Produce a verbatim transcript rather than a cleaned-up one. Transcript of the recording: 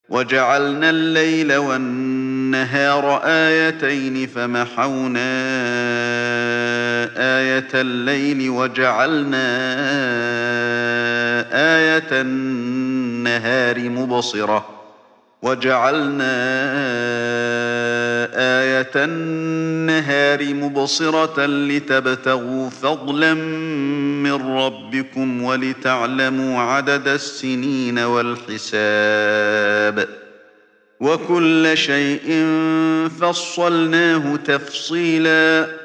وجعلنا الليل والنهار آيتين فمحونا آية الليل وجعلنا آية النهار مبصرة وجعلنا آية النهار مبصرة لتبتغوا فضلا من ربكم ولتعلموا عدد السنين والحساب وكل شيء فصلناه تفصيلا